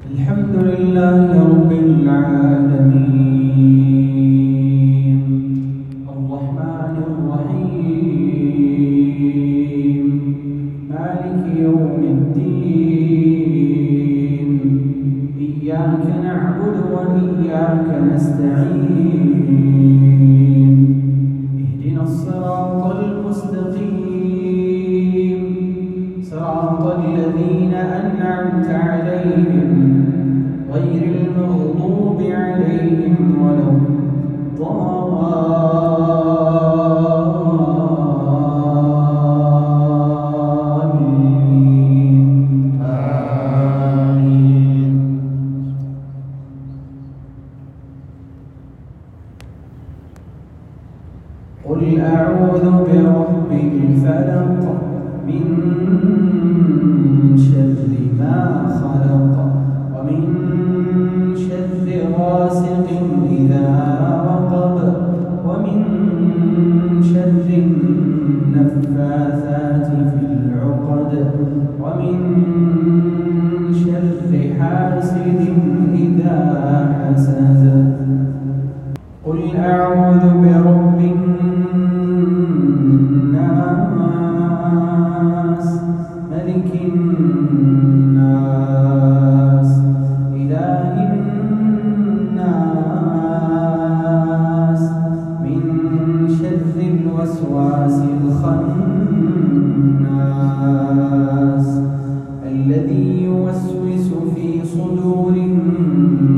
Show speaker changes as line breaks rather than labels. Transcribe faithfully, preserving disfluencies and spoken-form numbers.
الحمد لله رب العالمين الرحمن الرحيم مالك يوم الدين إياك نعبد وإياك نستعين اهدنا الصراط المستقيم صراط الذين أنعمت عليهم غير المغضوب عليهم ولا الضالين آمين. قل أعوذ برب الفلق من شر ما خلق ومن شر غاسق إذا وقب ومن شر النفاثات في العقد ومن شر حاسد إذا حسد. قل أعوذ برب الناس ملك الناس إله الناس من شر الوسواس الخناس الذي يوسوس في صدور الناس